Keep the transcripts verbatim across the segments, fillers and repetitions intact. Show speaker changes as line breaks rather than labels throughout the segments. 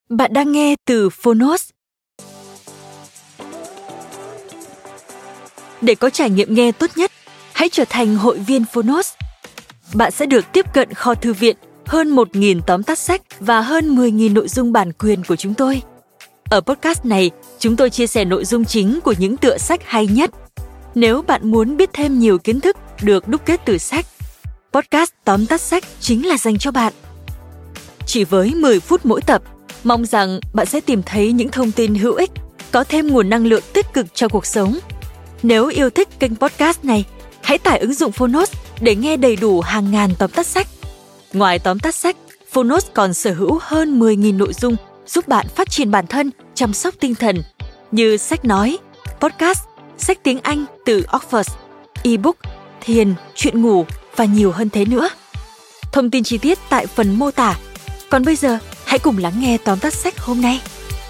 Bạn đang nghe từ Phonos. Để có trải nghiệm nghe tốt nhất, hãy trở thành hội viên Phonos. Bạn sẽ được tiếp cận kho thư viện, hơn một nghìn tóm tắt sách và hơn mười nghìn nội dung bản quyền của chúng tôi. Ở podcast này, chúng tôi chia sẻ nội dung chính của những tựa sách hay nhất. Nếu bạn muốn biết thêm nhiều kiến thức được đúc kết từ sách, podcast tóm tắt sách chính là dành cho bạn. Chỉ với mười phút mỗi tập, mong rằng bạn sẽ tìm thấy những thông tin hữu ích, có thêm nguồn năng lượng tích cực cho cuộc sống. Nếu yêu thích kênh podcast này, hãy tải ứng dụng Phonos để nghe đầy đủ hàng ngàn tóm tắt sách. Ngoài tóm tắt sách, Phonos còn sở hữu hơn mười nghìn nội dung giúp bạn phát triển bản thân, chăm sóc tinh thần, như sách nói, podcast, sách tiếng Anh từ Oxford, ebook, thiền, chuyện ngủ và nhiều hơn thế nữa. Thông tin chi tiết tại phần mô tả. Còn bây giờ, hãy cùng lắng nghe tóm tắt sách hôm nay.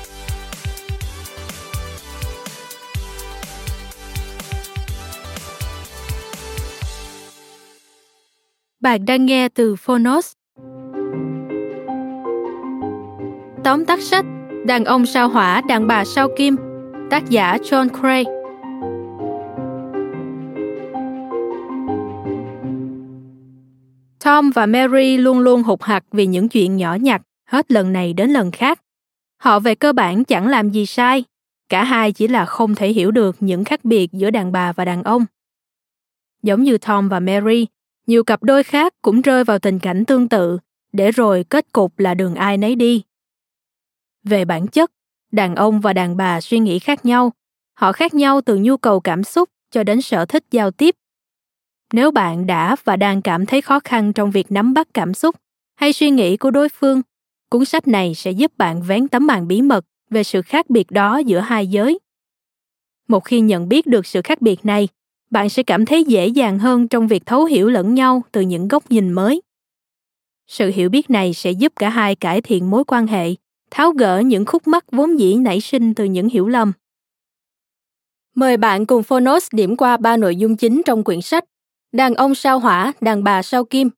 Bạn đang nghe từ Phonos. Tóm tắt sách Đàn ông sao hỏa, đàn bà sao kim, tác giả John Gray. Tom và Mary luôn luôn hụt hặc vì những chuyện nhỏ nhặt, hết lần này đến lần khác. Họ về cơ bản chẳng làm gì sai, cả hai chỉ là không thể hiểu được những khác biệt giữa đàn bà và đàn ông. Giống như Tom và Mary, nhiều cặp đôi khác cũng rơi vào tình cảnh tương tự, để rồi kết cục là đường ai nấy đi. Về bản chất, đàn ông và đàn bà suy nghĩ khác nhau. Họ khác nhau từ nhu cầu cảm xúc cho đến sở thích giao tiếp. Nếu bạn đã và đang cảm thấy khó khăn trong việc nắm bắt cảm xúc hay suy nghĩ của đối phương, cuốn sách này sẽ giúp bạn vén tấm màn bí mật về sự khác biệt đó giữa hai giới. Một khi nhận biết được sự khác biệt này, bạn sẽ cảm thấy dễ dàng hơn trong việc thấu hiểu lẫn nhau từ những góc nhìn mới. Sự hiểu biết này sẽ giúp cả hai cải thiện mối quan hệ, tháo gỡ những khúc mắc vốn dĩ nảy sinh từ những hiểu lầm. Mời bạn cùng Phonos điểm qua ba nội dung chính trong quyển sách Đàn ông sao hỏa, đàn bà sao kim.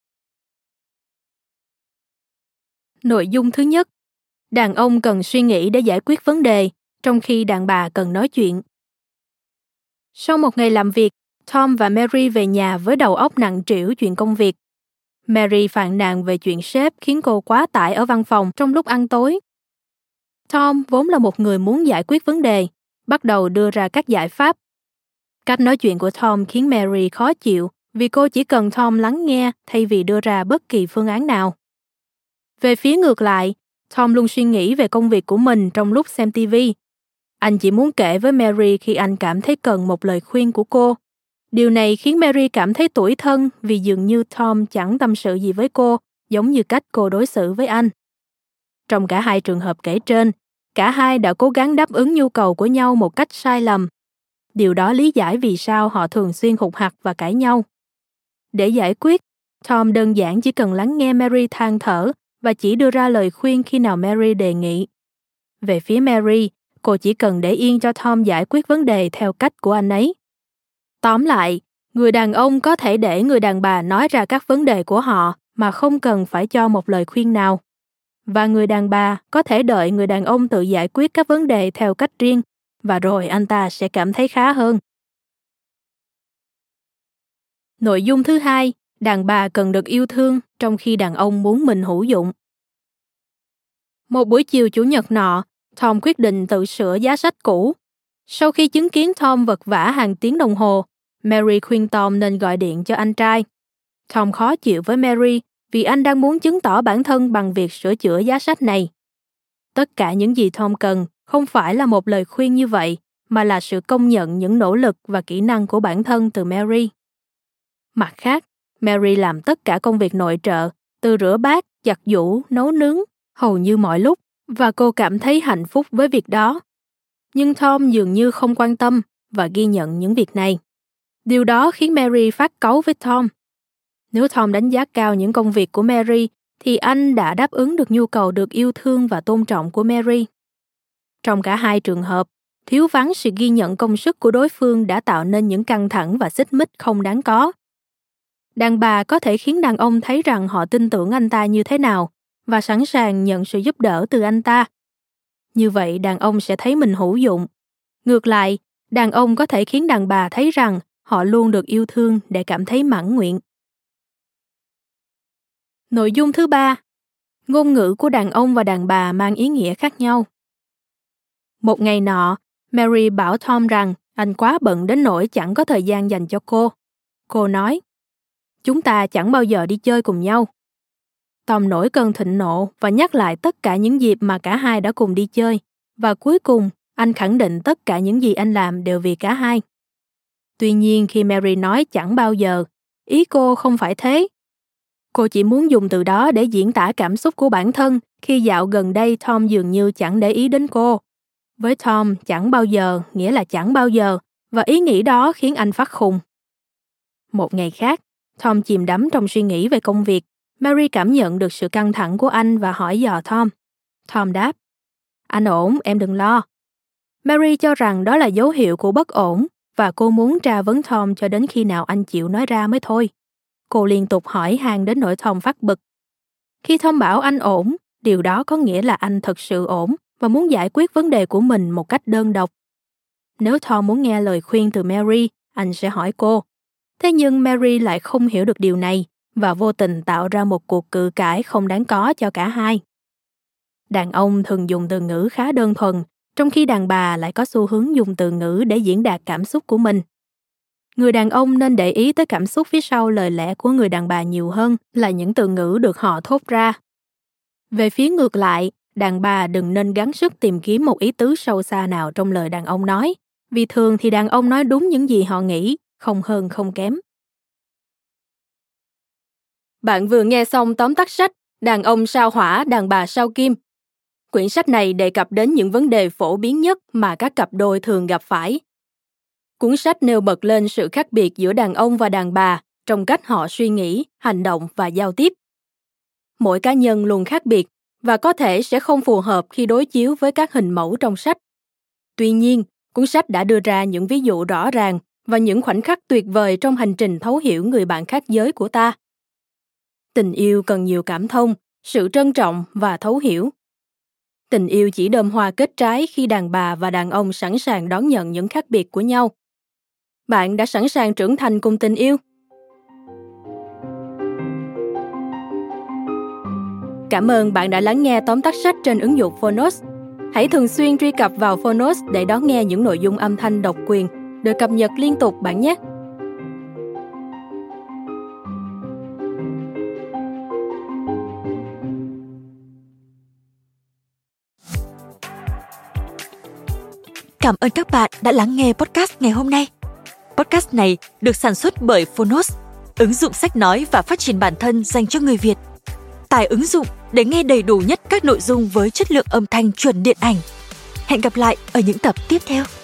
Nội dung thứ nhất, đàn ông cần suy nghĩ để giải quyết vấn đề, trong khi đàn bà cần nói chuyện. Sau một ngày làm việc, Tom và Mary về nhà với đầu óc nặng trĩu chuyện công việc. Mary phàn nàn về chuyện sếp khiến cô quá tải ở văn phòng trong lúc ăn tối. Tom vốn là một người muốn giải quyết vấn đề, bắt đầu đưa ra các giải pháp. Cách nói chuyện của Tom khiến Mary khó chịu vì cô chỉ cần Tom lắng nghe thay vì đưa ra bất kỳ phương án nào. Về phía ngược lại, Tom luôn suy nghĩ về công việc của mình trong lúc xem ti vi. Anh chỉ muốn kể với Mary khi anh cảm thấy cần một lời khuyên của cô. Điều này khiến Mary cảm thấy tủi thân vì dường như Tom chẳng tâm sự gì với cô, giống như cách cô đối xử với anh. Trong cả hai trường hợp kể trên, cả hai đã cố gắng đáp ứng nhu cầu của nhau một cách sai lầm. Điều đó lý giải vì sao họ thường xuyên hụt hặc và cãi nhau. Để giải quyết, Tom đơn giản chỉ cần lắng nghe Mary than thở và chỉ đưa ra lời khuyên khi nào Mary đề nghị. Về phía Mary, cô chỉ cần để yên cho Tom giải quyết vấn đề theo cách của anh ấy. Tóm lại, người đàn ông có thể để người đàn bà nói ra các vấn đề của họ mà không cần phải cho một lời khuyên nào. Và người đàn bà có thể đợi người đàn ông tự giải quyết các vấn đề theo cách riêng, và rồi anh ta sẽ cảm thấy khá hơn. Nội dung thứ hai, đàn bà cần được yêu thương trong khi đàn ông muốn mình hữu dụng. Một buổi chiều chủ nhật nọ, Tom quyết định tự sửa giá sách cũ. Sau khi chứng kiến Tom vật vã hàng tiếng đồng hồ, Mary khuyên Tom nên gọi điện cho anh trai. Tom khó chịu với Mary vì anh đang muốn chứng tỏ bản thân bằng việc sửa chữa giá sách này. Tất cả những gì Tom cần không phải là một lời khuyên như vậy, mà là sự công nhận những nỗ lực và kỹ năng của bản thân từ Mary. Mặt khác, Mary làm tất cả công việc nội trợ, từ rửa bát, giặt giũ, nấu nướng, hầu như mọi lúc, và cô cảm thấy hạnh phúc với việc đó. Nhưng Tom dường như không quan tâm và ghi nhận những việc này. Điều đó khiến Mary phát cáu với Tom. Nếu Tom đánh giá cao những công việc của Mary, thì anh đã đáp ứng được nhu cầu được yêu thương và tôn trọng của Mary. Trong cả hai trường hợp, thiếu vắng sự ghi nhận công sức của đối phương đã tạo nên những căng thẳng và xích mích không đáng có. Đàn bà có thể khiến đàn ông thấy rằng họ tin tưởng anh ta như thế nào và sẵn sàng nhận sự giúp đỡ từ anh ta, Như vậy đàn ông sẽ thấy mình hữu dụng. Ngược lại, đàn ông có thể khiến đàn bà thấy rằng họ luôn được yêu thương để cảm thấy mãn nguyện. Nội dung thứ ba, ngôn ngữ của đàn ông và đàn bà mang ý nghĩa khác nhau. Một ngày nọ, Mary bảo Tom rằng anh quá bận đến nỗi chẳng có thời gian dành cho cô. Cô nói, chúng ta chẳng bao giờ đi chơi cùng nhau. Tom nổi cơn thịnh nộ và nhắc lại tất cả những dịp mà cả hai đã cùng đi chơi. Và cuối cùng, anh khẳng định tất cả những gì anh làm đều vì cả hai. Tuy nhiên khi Mary nói chẳng bao giờ, ý cô không phải thế. Cô chỉ muốn dùng từ đó để diễn tả cảm xúc của bản thân khi dạo gần đây Tom dường như chẳng để ý đến cô. Với Tom, chẳng bao giờ nghĩa là chẳng bao giờ, và ý nghĩ đó khiến anh phát khùng. Một ngày khác, Tom chìm đắm trong suy nghĩ về công việc. Mary cảm nhận được sự căng thẳng của anh và hỏi dò Tom. Tom đáp, anh ổn, em đừng lo. Mary cho rằng đó là dấu hiệu của bất ổn và cô muốn tra vấn Tom cho đến khi nào anh chịu nói ra mới thôi. Cô liên tục hỏi han đến nỗi Tom phát bực. Khi Tom bảo anh ổn, điều đó có nghĩa là anh thật sự ổn và muốn giải quyết vấn đề của mình một cách đơn độc. Nếu Tom muốn nghe lời khuyên từ Mary, anh sẽ hỏi cô. Thế nhưng Mary lại không hiểu được điều này và vô tình tạo ra một cuộc cự cãi không đáng có cho cả hai. Đàn ông thường dùng từ ngữ khá đơn thuần, trong khi đàn bà lại có xu hướng dùng từ ngữ để diễn đạt cảm xúc của mình. Người đàn ông nên để ý tới cảm xúc phía sau lời lẽ của người đàn bà nhiều hơn là những từ ngữ được họ thốt ra. Về phía ngược lại, đàn bà đừng nên gắng sức tìm kiếm một ý tứ sâu xa nào trong lời đàn ông nói, vì thường thì đàn ông nói đúng những gì họ nghĩ, không hơn không kém. Bạn vừa nghe xong tóm tắt sách Đàn ông sao hỏa, đàn bà sao kim. Quyển sách này đề cập đến những vấn đề phổ biến nhất mà các cặp đôi thường gặp phải. Cuốn sách nêu bật lên sự khác biệt giữa đàn ông và đàn bà trong cách họ suy nghĩ, hành động và giao tiếp. Mỗi cá nhân luôn khác biệt và có thể sẽ không phù hợp khi đối chiếu với các hình mẫu trong sách. Tuy nhiên, cuốn sách đã đưa ra những ví dụ rõ ràng và những khoảnh khắc tuyệt vời trong hành trình thấu hiểu người bạn khác giới của ta. Tình yêu cần nhiều cảm thông, sự trân trọng và thấu hiểu. Tình yêu chỉ đơm hoa kết trái khi đàn bà và đàn ông sẵn sàng đón nhận những khác biệt của nhau. Bạn đã sẵn sàng trưởng thành cùng tình yêu? Cảm ơn bạn đã lắng nghe tóm tắt sách trên ứng dụng Phonos. Hãy thường xuyên truy cập vào Phonos để đón nghe những nội dung âm thanh độc quyền được cập nhật liên tục bạn nhé.
Cảm ơn các bạn đã lắng nghe podcast ngày hôm nay. Podcast này được sản xuất bởi Phonos, ứng dụng sách nói và phát triển bản thân dành cho người Việt. Tải ứng dụng để nghe đầy đủ nhất các nội dung với chất lượng âm thanh chuẩn điện ảnh. Hẹn gặp lại ở những tập tiếp theo.